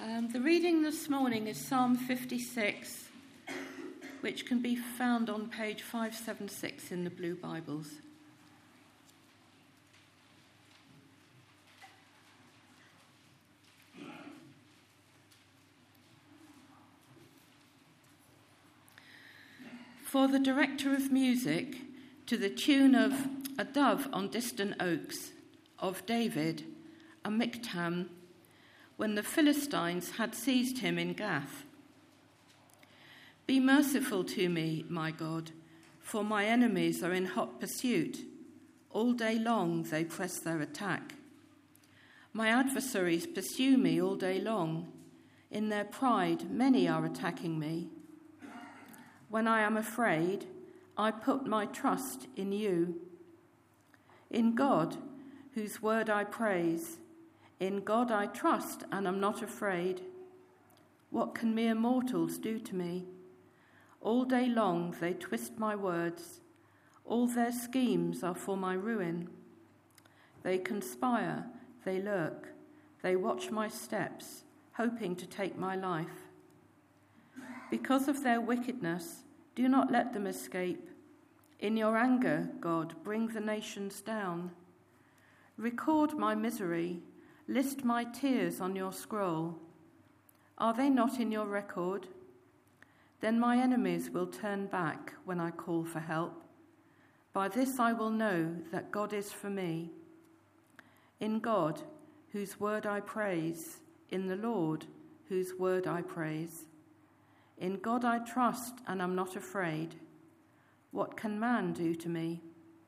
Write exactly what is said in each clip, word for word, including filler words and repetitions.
Um, the reading this morning is Psalm fifty-six, which can be found on page five seventy-six in the Blue Bibles. For the director of music, to the tune of A Dove on Distant Oaks, of David, a miktam, when the Philistines had seized him in Gath. Be merciful to me, my God, for my enemies are in hot pursuit. All day long they press their attack. My adversaries pursue me all day long. In their pride, many are attacking me. When I am afraid, I put my trust in you. In God, whose word I praise, in God I trust and am not afraid. What can mere mortals do to me? All day long they twist my words. All their schemes are for my ruin. They conspire, they lurk, they watch my steps, hoping to take my life. Because of their wickedness, do not let them escape. In your anger, God, bring the nations down. Record my misery. List my tears on your scroll. Are they not in your record? Then my enemies will turn back when I call for help. By this I will know that God is for me. In God, whose word I praise, in the Lord, whose word I praise. In God I trust and am not afraid. What can man do to me?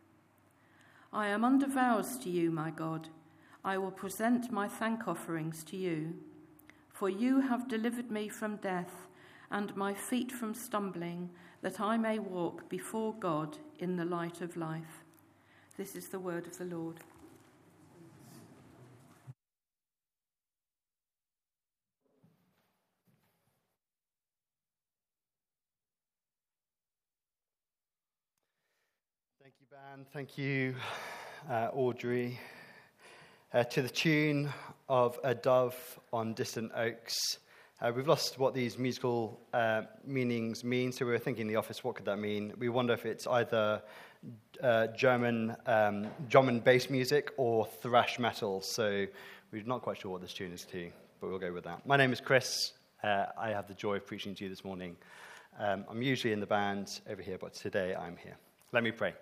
I am under vows to you, my God. I will present my thank offerings to you. For you have delivered me from death and my feet from stumbling, that I may walk before God in the light of life. This is the word of the Lord. Thank you, Ben. Thank you, uh, Audrey. Uh, to the tune of A Dove on Distant Oaks. Uh, we've lost what these musical uh, meanings mean, so we were thinking in the office, what could that mean? We wonder if it's either uh, German um, drum and bass music or thrash metal, so we're not quite sure what this tune is to, but we'll go with that. My name is Chris. Uh, I have the joy of preaching to you this morning. Um, I'm usually in the band over here, but today I'm here. Let me pray.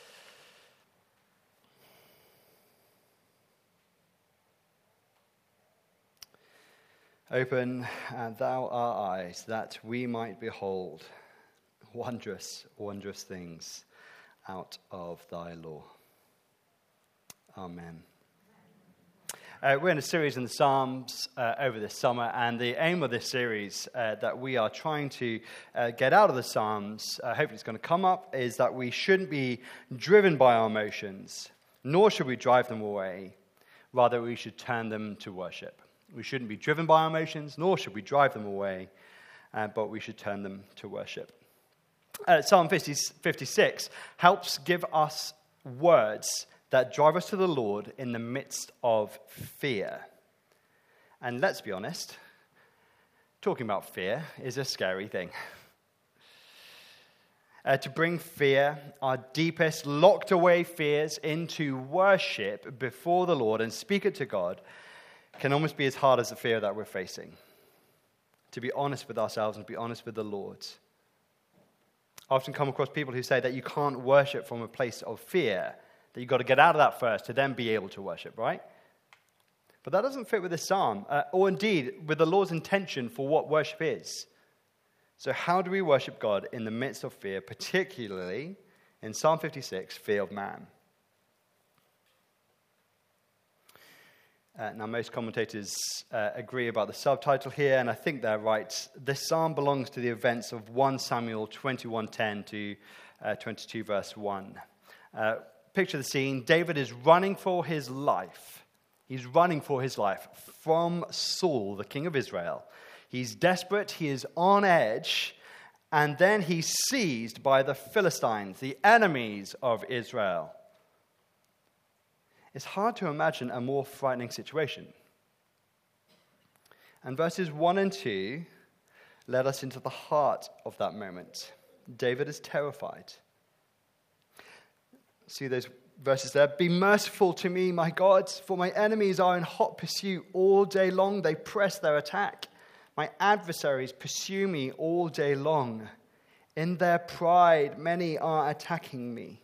Open, and thou our eyes, that we might behold wondrous, wondrous things out of thy law. Amen. Uh, we're in a series in the Psalms uh, over this summer, and the aim of this series uh, that we are trying to uh, get out of the Psalms, uh, hopefully it's going to come up, is that we shouldn't be driven by our emotions, nor should we drive them away. Rather, we should turn them to worship. We shouldn't be driven by our emotions, nor should we drive them away, uh, but we should turn them to worship. Uh, Psalm fifty-six helps give us words that drive us to the Lord in the midst of fear. And let's be honest, talking about fear is a scary thing. Uh, to bring fear, our deepest, locked away fears, into worship before the Lord and speak it to God can almost be as hard as the fear that we're facing. To be honest with ourselves and be honest with the Lord. I often come across people who say that you can't worship from a place of fear, that you've got to get out of that first to then be able to worship, right? But that doesn't fit with this psalm, uh, or indeed with the Lord's intention for what worship is. So how do we worship God in the midst of fear, particularly in Psalm fifty-six, fear of man? Uh, now, most commentators uh, agree about the subtitle here, and I think they're right. This psalm belongs to the events of First Samuel twenty-one ten to uh, twenty-two verse one. Uh, picture the scene. David is running for his life. He's running for his life from Saul, the king of Israel. He's desperate. He is on edge. And then he's seized by the Philistines, the enemies of Israel. It's hard to imagine a more frightening situation. And verses one and two led us into the heart of that moment. David is terrified. See those verses there? Be merciful to me, my God, for my enemies are in hot pursuit all day long. They press their attack. My adversaries pursue me all day long. In their pride, many are attacking me.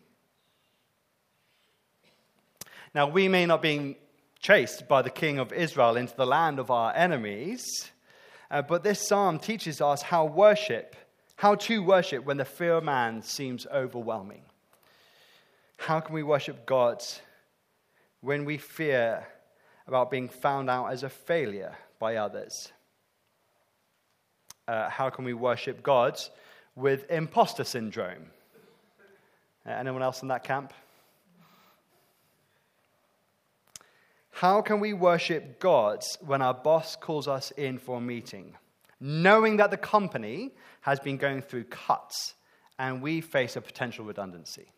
Now, we may not be chased by the king of Israel into the land of our enemies, uh, but this psalm teaches us how worship, how to worship when the fear of man seems overwhelming. How can we worship God when we fear about being found out as a failure by others? Uh, how can we worship God with imposter syndrome? Uh, anyone else in that camp? How can we worship God when our boss calls us in for a meeting, knowing that the company has been going through cuts and we face a potential redundancy?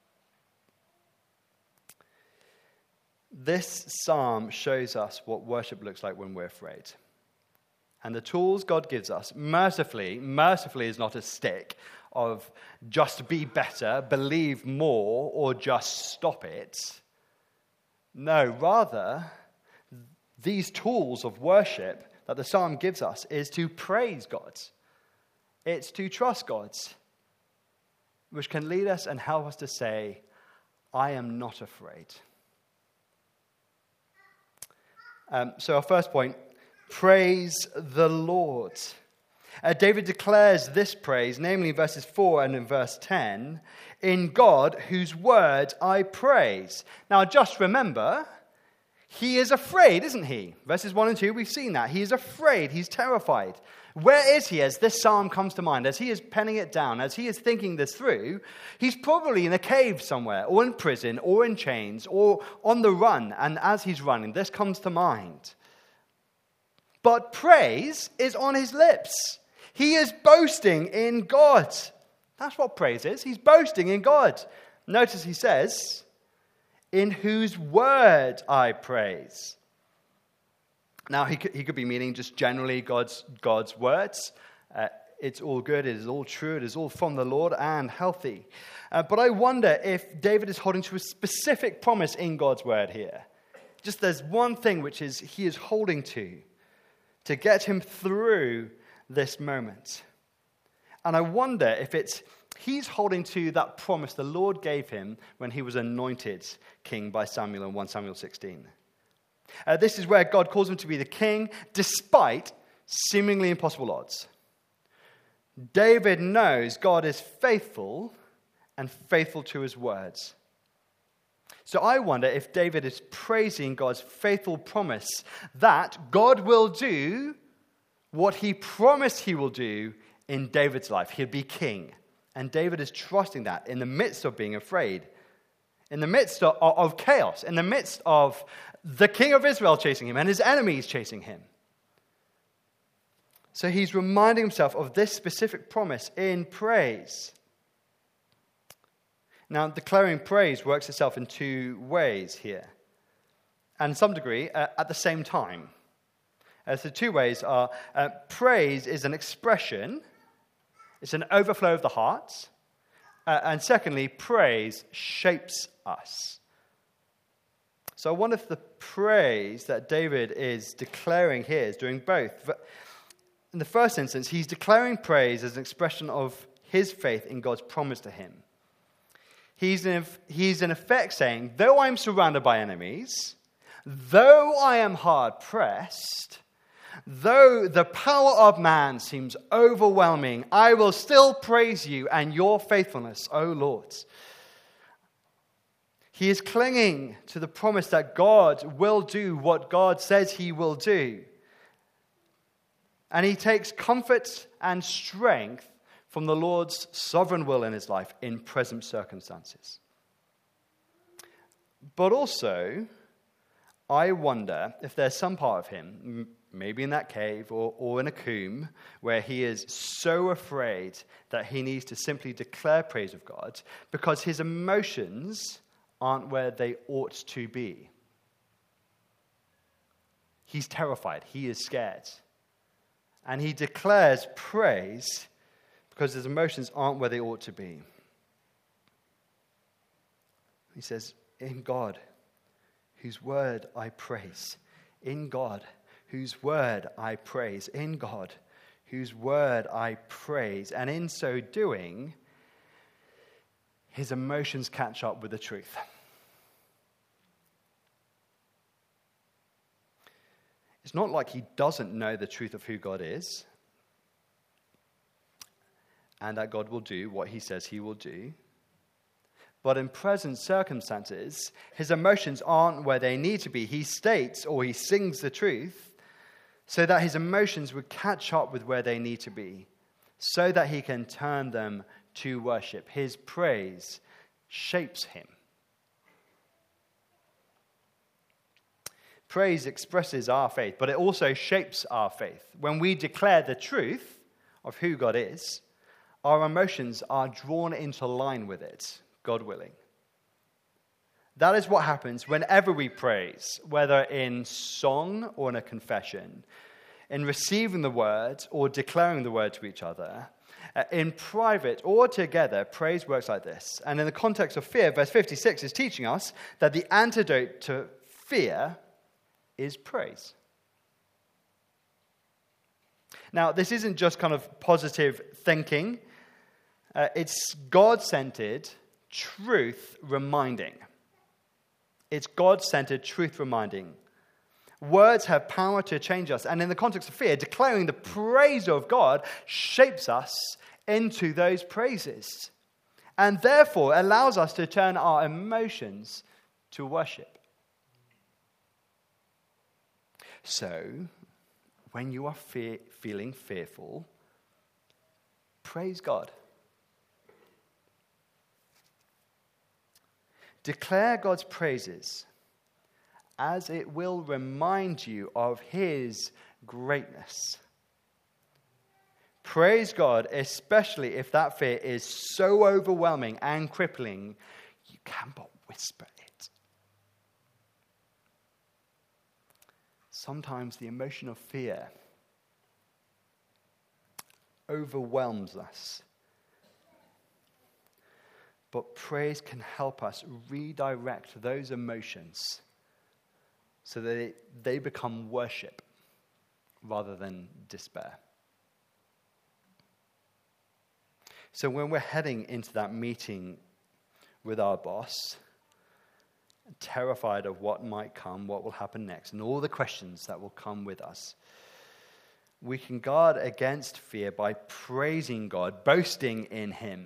This psalm shows us what worship looks like when we're afraid. And the tools God gives us, mercifully, mercifully is not a stick of just be better, believe more, or just stop it. No, rather, these tools of worship that the psalm gives us is to praise God. It's to trust God, which can lead us and help us to say, I am not afraid. Um, so our first point, praise the Lord. Uh, David declares this praise, namely in verses four and in verse ten, in God whose word I praise. Now just remember, he is afraid, isn't he? Verses one and two, we've seen that. He is afraid, he's terrified. Where is he as this psalm comes to mind? As he is penning it down, as he is thinking this through, he's probably in a cave somewhere, or in prison, or in chains, or on the run. And as he's running, this comes to mind. But praise is on his lips. He is boasting in God. That's what praise is. He's boasting in God. Notice he says, in whose word I praise. Now, he could, he could be meaning just generally God's, God's words. Uh, it's all good, it is all true, it is all from the Lord and healthy. Uh, but I wonder if David is holding to a specific promise in God's word here. Just there's one thing which is he is holding to, to get him through this moment. And I wonder if it's he's holding to that promise the Lord gave him when he was anointed king by Samuel in First Samuel sixteen. Uh, this is where God calls him to be the king despite seemingly impossible odds. David knows God is faithful and faithful to his words. So I wonder if David is praising God's faithful promise that God will do what he promised he will do in David's life. He'll be king. And David is trusting that in the midst of being afraid, in the midst of, of chaos, in the midst of the king of Israel chasing him and his enemies chasing him. So he's reminding himself of this specific promise in praise. Now, declaring praise works itself in two ways here. And to some degree, uh, at the same time. Uh, so two ways are, uh, praise is an expression, it's an overflow of the heart. Uh, and secondly, praise shapes us. So I wonder if the praise that David is declaring here is doing both. In the first instance, he's declaring praise as an expression of his faith in God's promise to him. He's in, he's in effect saying, though I'm surrounded by enemies, though I am hard pressed, though the power of man seems overwhelming, I will still praise you and your faithfulness, O Lord. He is clinging to the promise that God will do what God says he will do. And he takes comfort and strength from the Lord's sovereign will in his life in present circumstances. But also, I wonder if there's some part of him, maybe in that cave or, or in a combe, where he is so afraid that he needs to simply declare praise of God because his emotions aren't where they ought to be. He's terrified. He is scared. And he declares praise because his emotions aren't where they ought to be. He says, in God, whose word I praise. In God, whose word I praise. In God, whose word I praise. And in so doing, his emotions catch up with the truth. It's not like he doesn't know the truth of who God is and that God will do what he says he will do. But in present circumstances, his emotions aren't where they need to be. He states or he sings the truth so that his emotions would catch up with where they need to be, so that he can turn them to worship. His praise shapes him. Praise expresses our faith, but it also shapes our faith. When we declare the truth of who God is, our emotions are drawn into line with it, God willing. That is what happens whenever we praise, whether in song or in a confession, in receiving the word or declaring the word to each other, in private or together. Praise works like this. And in the context of fear, verse fifty-six is teaching us that the antidote to fear is praise. Now, this isn't just kind of positive thinking. Uh, it's God-centered truth reminding. It's God-centered truth reminding. Words have power to change us. And in the context of fear, declaring the praise of God shapes us into those praises. And therefore allows us to turn our emotions to worship. So, when you are fear, feeling fearful, praise God. Declare God's praises, as it will remind you of his greatness. Praise God, especially if that fear is so overwhelming and crippling, you can but whisper it. Sometimes the emotion of fear overwhelms us. But praise can help us redirect those emotions so that it, they become worship rather than despair. So when we're heading into that meeting with our boss, terrified of what might come, what will happen next, and all the questions that will come with us, we can guard against fear by praising God, boasting in him.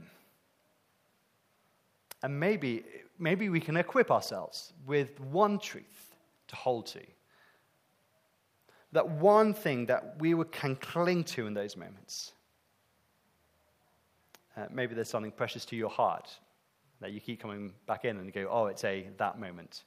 And maybe, maybe we can equip ourselves with one truth to hold to. That one thing that we can cling to in those moments. Uh, maybe there's something precious to your heart that you keep coming back in and go, oh, it's a that moment.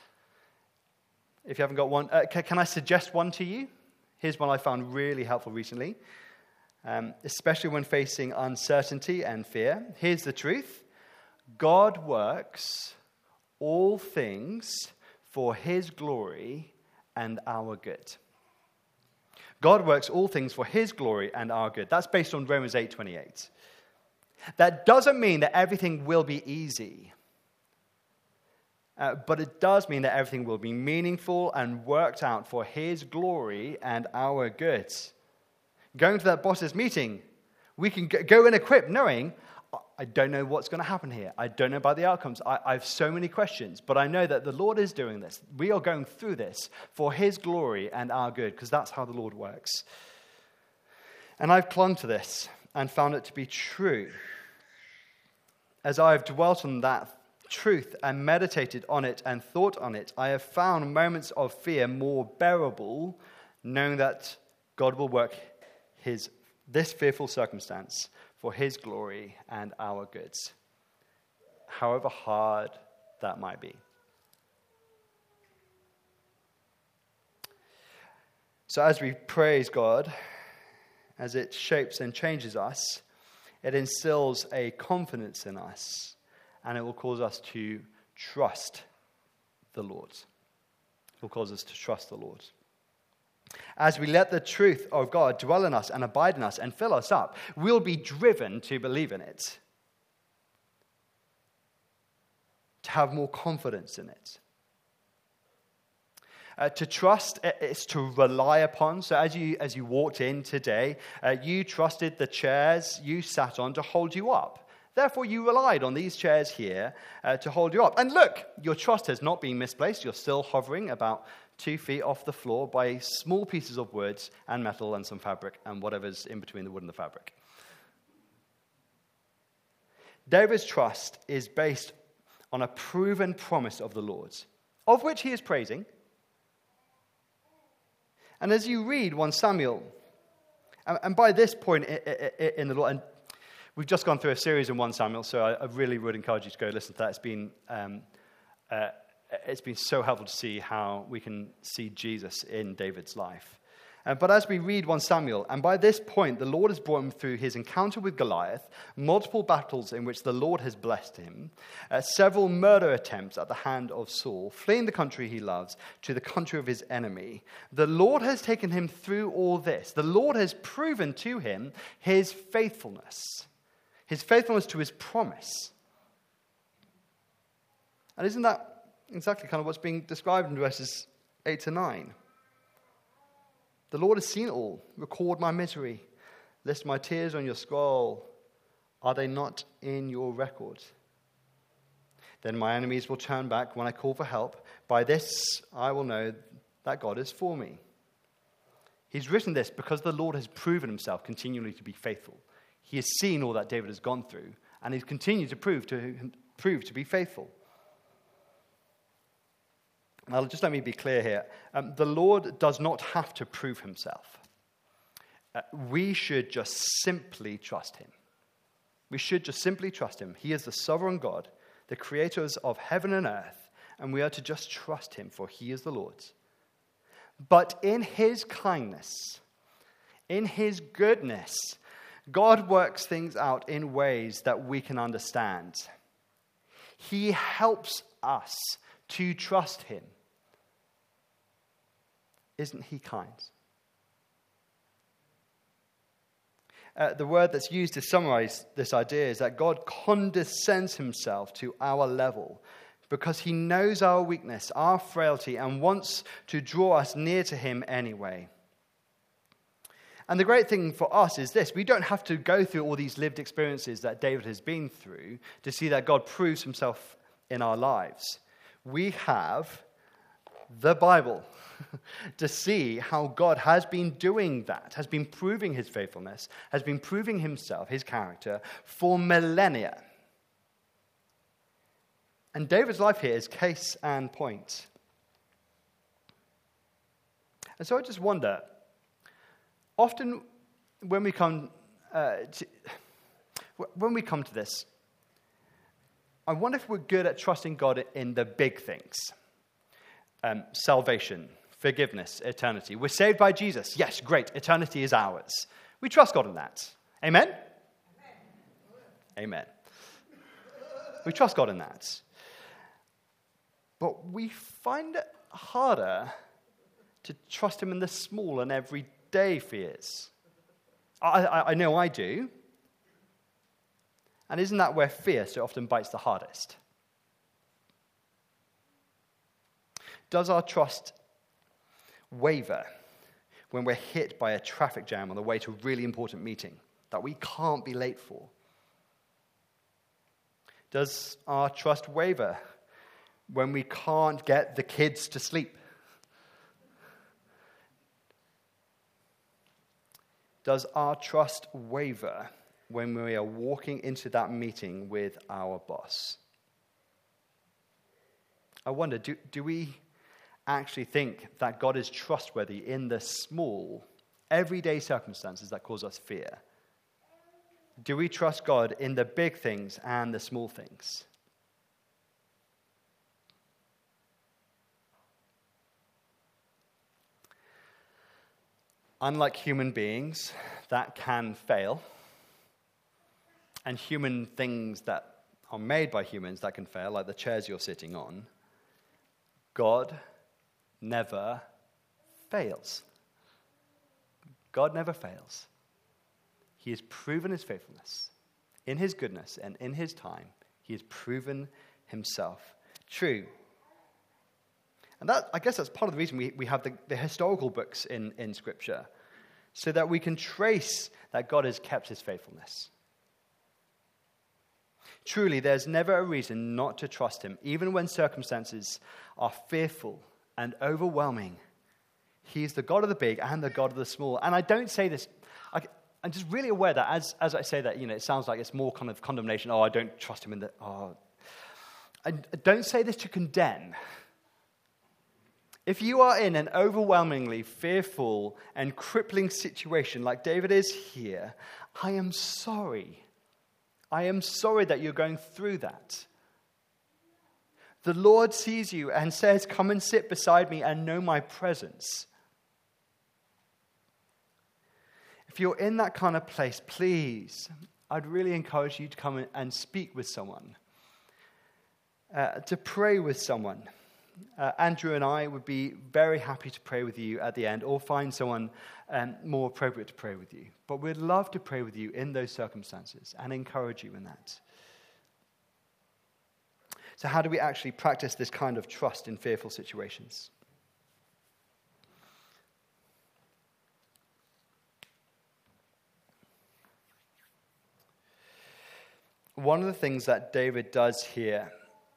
If you haven't got one, uh, can, can I suggest one to you? Here's one I found really helpful recently, um, especially when facing uncertainty and fear. Here's the truth. God works all things for his glory and our good. God works all things for his glory and our good. That's based on Romans eight twenty-eight. That doesn't mean that everything will be easy. Uh, but it does mean that everything will be meaningful and worked out for his glory and our good. Going to that boss's meeting, we can go in equipped knowing, I don't know what's going to happen here. I don't know about the outcomes. I, I have so many questions, but I know that the Lord is doing this. We are going through this for his glory and our good, because that's how the Lord works. And I've clung to this and found it to be true. As I've dwelt on that truth and meditated on it and thought on it, I have found moments of fear more bearable, knowing that God will work his this fearful circumstance for his glory and our goods, however hard that might be. So as we praise God, as it shapes and changes us, it instills a confidence in us, and it will cause us to trust the Lord. It will cause us to trust the Lord. As we let the truth of God dwell in us and abide in us and fill us up, we'll be driven to believe in it, to have more confidence in it. Uh, to trust is to rely upon. So as you as you walked in today, uh, you trusted the chairs you sat on to hold you up. Therefore, you relied on these chairs here uh, to hold you up. And look, your trust has not been misplaced. You're still hovering about two feet off the floor by small pieces of wood and metal and some fabric and whatever's in between the wood and the fabric. David's trust is based on a proven promise of the Lord's, of which he is praising. And as you read First Samuel, and by this point in the Lord, and we've just gone through a series in First Samuel, so I really would encourage you to go listen to that. It's been um, uh, it's been so helpful to see how we can see Jesus in David's life. Uh, but as we read First Samuel, and by this point, the Lord has brought him through his encounter with Goliath, multiple battles in which the Lord has blessed him, uh, several murder attempts at the hand of Saul, fleeing the country he loves to the country of his enemy. The Lord has taken him through all this. The Lord has proven to him his faithfulness, his faithfulness to his promise. And isn't that exactly kind of what's being described in verses eight to nine? The Lord has seen it all. Record my misery. List my tears on your scroll. Are they not in your record? Then my enemies will turn back when I call for help. By this I will know that God is for me. He's written this because the Lord has proven himself continually to be faithful. He has seen all that David has gone through, and he's continued to prove to prove to be faithful. Now, just let me be clear here. Um, the Lord does not have to prove himself. Uh, we should just simply trust him. We should just simply trust him. He is the sovereign God, the creators of heaven and earth, and we are to just trust him, for he is the Lord's. But in his kindness, in his goodness, God works things out in ways that we can understand. He helps us to trust him. Isn't he kind? Uh, the word that's used to summarize this idea is that God condescends himself to our level because he knows our weakness, our frailty, and wants to draw us near to him anyway. And the great thing for us is this: we don't have to go through all these lived experiences that David has been through to see that God proves himself in our lives. We have the Bible to see how God has been doing that, has been proving his faithfulness, has been proving himself, his character, for millennia. And David's life here is case and point. And so I just wonder, often when we come uh, to, when we come to this, I wonder if we're good at trusting God in the big things. Um, salvation, forgiveness, eternity. We're saved by Jesus. Yes, great. Eternity is ours. We trust God in that. Amen? Amen. Amen. We trust God in that. But we find it harder to trust him in the small and everyday fears. I, I, I know I do. And isn't that where fear so often bites the hardest? Does our trust waver when we're hit by a traffic jam on the way to a really important meeting that we can't be late for? Does our trust waver when we can't get the kids to sleep? Does our trust waver when we are walking into that meeting with our boss? I wonder, do, do we actually think that God is trustworthy in the small, everyday circumstances that cause us fear? Do we trust God in the big things and the small things? Unlike human beings that can fail, and human things that are made by humans that can fail, like the chairs you're sitting on, God never fails. God never fails. He has proven his faithfulness. In his goodness and in his time, he has proven himself true. And that, I guess that's part of the reason we, we have the, the historical books in, in Scripture, so that we can trace that God has kept his faithfulness. Truly, there's never a reason not to trust him, even when circumstances are fearful and overwhelming. He's the God of the big and the God of the small. And I don't say this, I, I'm just really aware that as, as I say that, you know, it sounds like it's more kind of condemnation. Oh, I don't trust him in the, oh. I, I don't say this to condemn. If you are in an overwhelmingly fearful and crippling situation like David is here, I am sorry. I am sorry that you're going through that. The Lord sees you and says, come and sit beside me and know my presence. If you're in that kind of place, please, I'd really encourage you to come and speak with someone, uh, to pray with someone. Uh, Andrew and I would be very happy to pray with you at the end, or find someone um, more appropriate to pray with you. But we'd love to pray with you in those circumstances and encourage you in that. So how do we actually practice this kind of trust in fearful situations? One of the things that David does here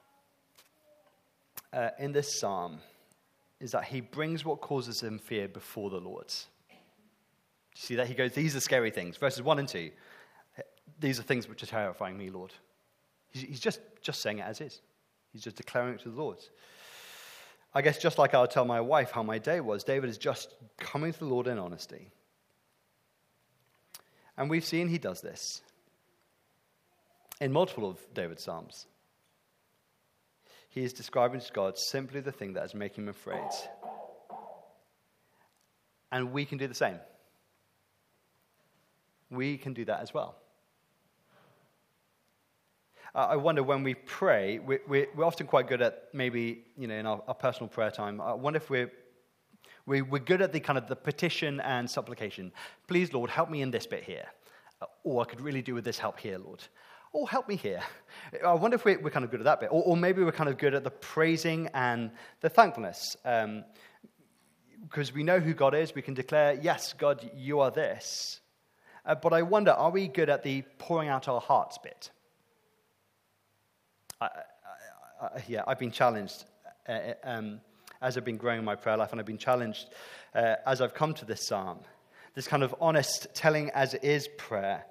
uh, in this psalm is that he brings what causes him fear before the Lord. You see that? He goes, these are scary things. Verses one and two, these are things which are terrifying me, Lord. He's, he's just, just saying it as is. He's just declaring it to the Lord. I guess just like I'll tell my wife how my day was, David is just coming to the Lord in honesty. And we've seen he does this in multiple of David's psalms. He is describing to God simply the thing that is making him afraid. And we can do the same. We can do that as well. Uh, I wonder when we pray, we, we, we're often quite good at maybe, you know, in our, our personal prayer time. I wonder if we're, we, we're good at the kind of the petition and supplication. Please, Lord, help me in this bit here. Uh, or I could really do with this help here, Lord. Or help me here. I wonder if we're, we're kind of good at that bit. Or, or maybe we're kind of good at the praising and the thankfulness. Um, because we know who God is. We can declare, yes, God, you are this. Uh, but I wonder, are we good at the pouring out our hearts bit? I, I, I, yeah, I've been challenged uh, um, as I've been growing in my prayer life, and I've been challenged uh, as I've come to this psalm. This kind of honest, telling as it is prayer.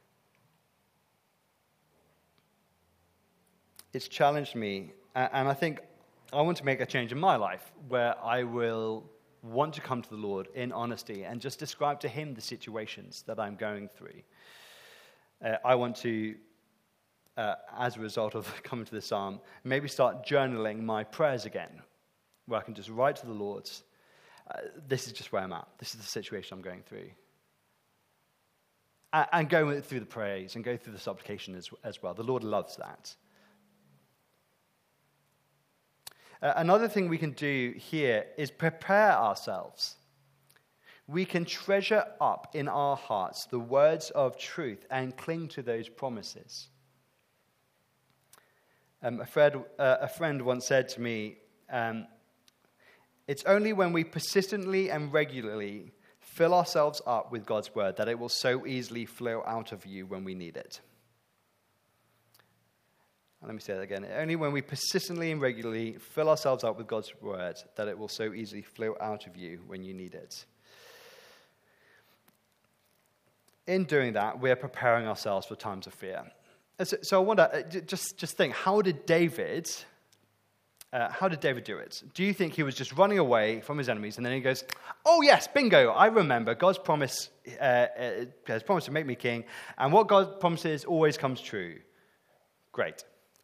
It's challenged me, and I think I want to make a change in my life where I will want to come to the Lord in honesty and just describe to him the situations that I'm going through. Uh, I want to Uh, as a result of coming to the psalm, maybe start journaling my prayers again, where I can just write to the Lord, uh, this is just where I'm at. This is the situation I'm going through. Uh, and go through the praise and go through the supplication as, as well. The Lord loves that. Uh, another thing we can do here is prepare ourselves. We can treasure up in our hearts the words of truth and cling to those promises. Um, a, friend, uh, a friend once said to me, um, it's only when we persistently and regularly fill ourselves up with God's word that it will so easily flow out of you when we need it. And let me say that again. Only when we persistently and regularly fill ourselves up with God's word that it will so easily flow out of you when you need it. In doing that, we're preparing ourselves for times of fear. So I wonder, just, just think, how did David, uh, how did David do it? Do you think he was just running away from his enemies and then he goes, oh yes, bingo, I remember, God's promise, uh, has promised to make me king, and what God promises always comes true. Great.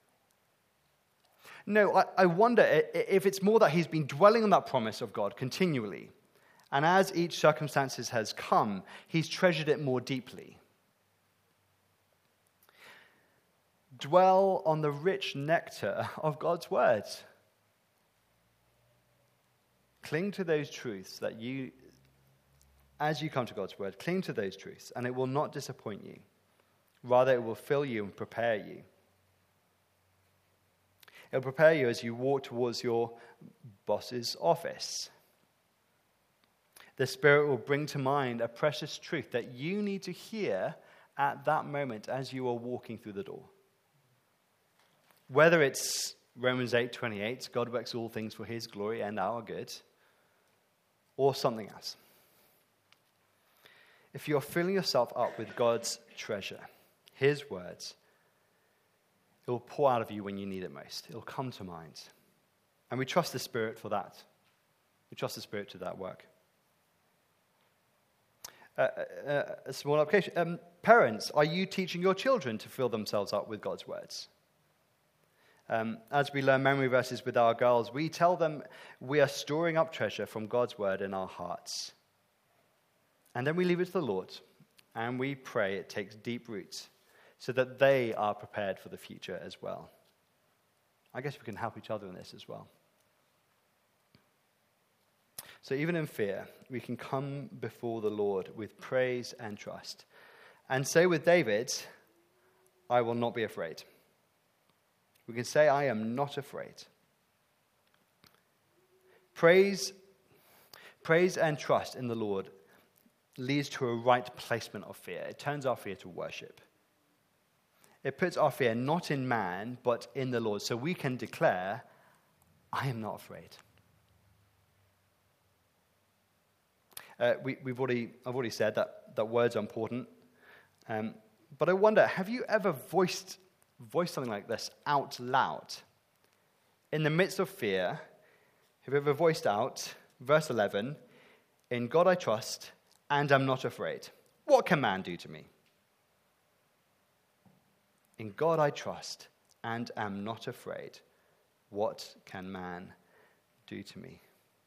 No, I, I wonder if it's more that he's been dwelling on that promise of God continually, and as each circumstances has come, he's treasured it more deeply. Dwell on the rich nectar of God's words. Cling to those truths that you as you come to God's word, cling to those truths, and it will not disappoint you. Rather, it will fill you and prepare you. It will prepare you as you walk towards your boss's office. The Spirit will bring to mind a precious truth that you need to hear at that moment as you are walking through the door. Whether it's Romans eight twenty-eight, God works all things for his glory and our good, or something else. If you're filling yourself up with God's treasure, his words, it will pour out of you when you need it most. It will come to mind. And we trust the Spirit for that. We trust the Spirit to that work. Uh, uh, a small application. Um, parents, are you teaching your children to fill themselves up with God's words? Um, as we learn memory verses with our girls, we tell them we are storing up treasure from God's word in our hearts. And then we leave it to the Lord, and we pray it takes deep roots so that they are prepared for the future as well. I guess we can help each other in this as well. So even in fear, we can come before the Lord with praise and trust and say with David, I will not be afraid. We can say, I am not afraid. Praise, praise and trust in the Lord leads to a right placement of fear. It turns our fear to worship. It puts our fear not in man, but in the Lord. So we can declare, I am not afraid. Uh, we, we've already, I've already said that, that words are important. Um, but I wonder, have you ever voiced, voiced something like this out loud? In the midst of fear, have you ever voiced out, verse eleven, in God I trust, and am not afraid. What can man do to me? In God I trust, and am not afraid. What can man do to me?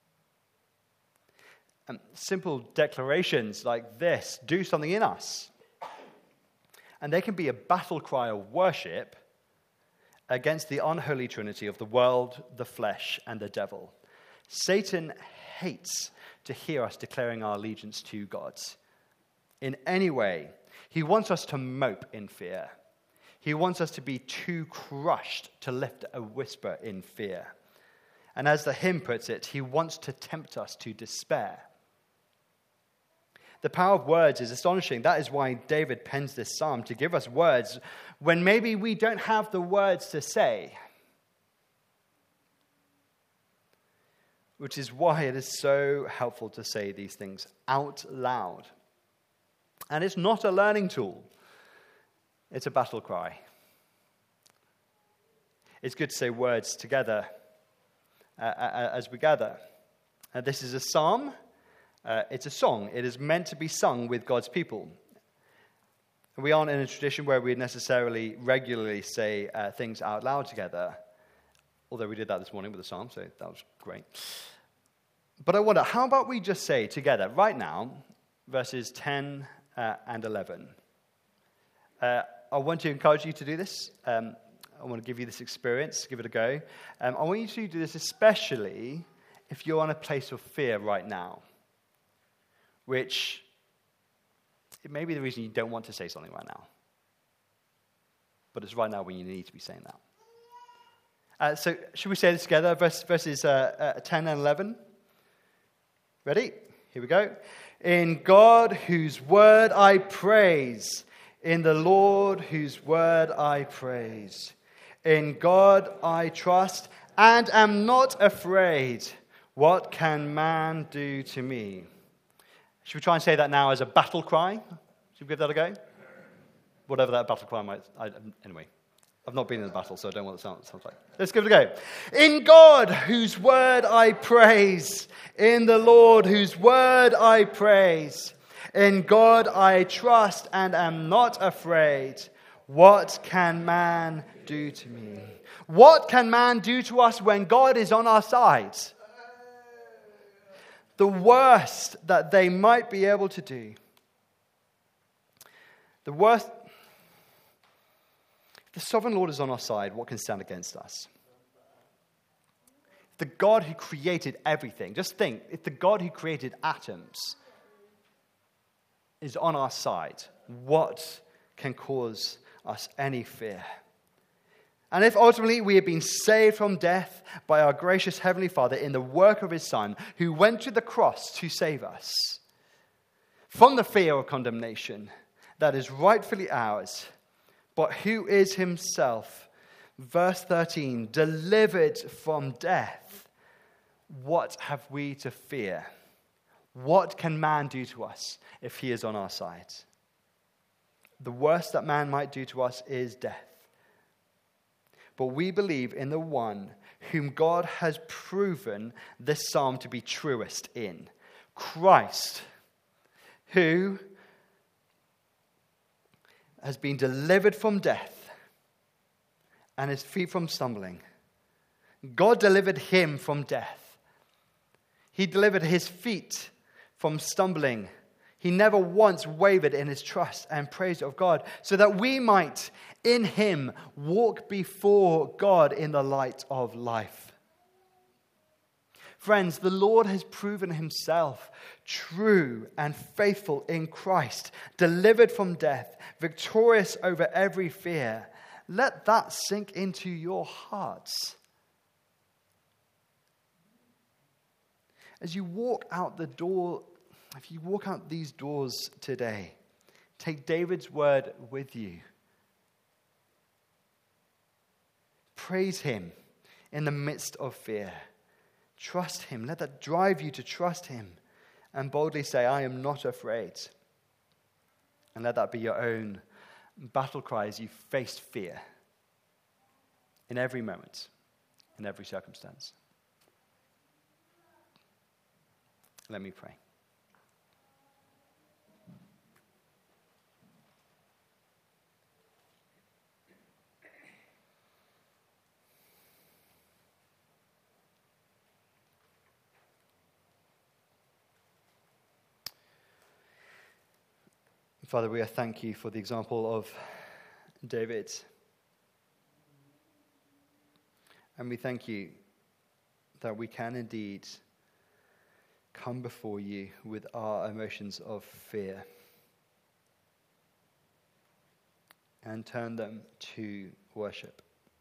Um, simple declarations like this do something in us. And they can be a battle cry of worship against the unholy trinity of the world, the flesh, and the devil. Satan hates to hear us declaring our allegiance to God in any way. He wants us to mope in fear. He wants us to be too crushed to lift a whisper in fear. And as the hymn puts it, he wants to tempt us to despair. The power of words is astonishing. That is why David pens this psalm, to give us words when maybe we don't have the words to say. Which is why it is so helpful to say these things out loud. And it's not a learning tool. It's a battle cry. It's good to say words together uh, as we gather. Uh, this is a psalm. Uh, it's a song. It is meant to be sung with God's people. We aren't in a tradition where we necessarily regularly say uh, things out loud together. Although we did that this morning with the psalm, so that was great. But I wonder, how about we just say together, right now, verses ten uh, and eleven. Uh, I want to encourage you to do this. Um, I want to give you this experience, give it a go. Um, I want you to do this especially if you're in a place of fear right now, which it may be the reason you don't want to say something right now. But it's right now when you need to be saying that. Uh, so should we say this together, Verse, verses uh, uh, ten and eleven? Ready? Here we go. In God whose word I praise, in the Lord whose word I praise. In God I trust and am not afraid. What can man do to me? Should we try and say that now as a battle cry? Should we give that a go? Whatever that battle cry might... I, anyway. I've not been in the battle, so I don't know what it sounds, sounds like. Let's give it a go. In God, whose word I praise. In the Lord, whose word I praise. In God I trust and am not afraid. What can man do to me? What can man do to us when God is on our side? The worst that they might be able to do. The worst... The sovereign Lord is on our side. What can stand against us? The God who created everything. Just think, if the God who created atoms is on our side, what can cause us any fear? And if ultimately we have been saved from death by our gracious Heavenly Father in the work of his Son, who went to the cross to save us from the fear of condemnation that is rightfully ours, but who is himself, verse thirteen, delivered from death, what have we to fear? What can man do to us if he is on our side? The worst that man might do to us is death. But we believe in the one whom God has proven this psalm to be truest in, Christ, who has been delivered from death and is free from stumbling. God delivered him from death. He delivered his feet from stumbling. He never once wavered in his trust and praise of God, so that we might, in him, walk before God in the light of life. Friends, the Lord has proven himself true and faithful in Christ, delivered from death, victorious over every fear. Let that sink into your hearts. As you walk out the door, if you walk out these doors today, take David's word with you. Praise him in the midst of fear. Trust him. Let that drive you to trust him and boldly say, I am not afraid. And let that be your own battle cry as you face fear in every moment, in every circumstance. Let me pray. Father, we thank you for the example of David. And we thank you that we can indeed come before you with our emotions of fear and turn them to worship.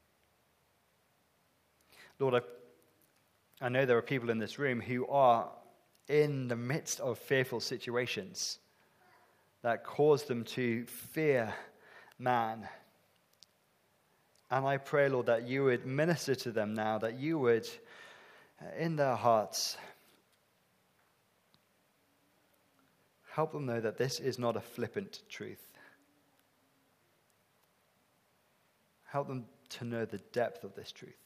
Lord, I, I know there are people in this room who are in the midst of fearful situations that cause them to fear man. And I pray, Lord, that you would minister to them now, that you would, in their hearts, help them know that this is not a flippant truth. Help them to know the depth of this truth.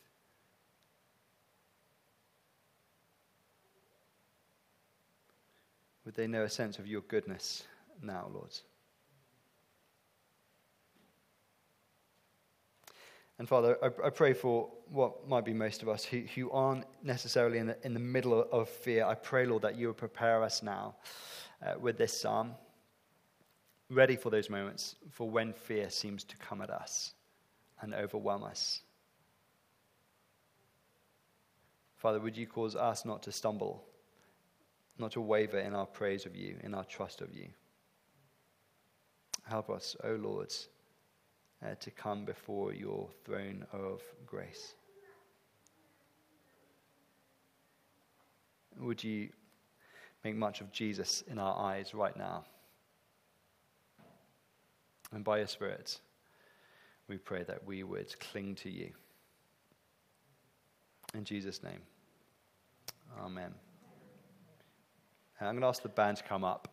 Would they know a sense of your goodness now, Lord? And Father, I, I pray for what might be most of us who, who aren't necessarily in the, in the middle of fear. I pray, Lord, that you would prepare us now uh, with this psalm, ready for those moments, for when fear seems to come at us and overwhelm us. Father, would you cause us not to stumble, not to waver in our praise of you, in our trust of you. Help us, O Lord, uh, to come before your throne of grace. Would you make much of Jesus in our eyes right now? And by your Spirit, we pray that we would cling to you. In Jesus' name, amen. I'm going to ask the band to come up.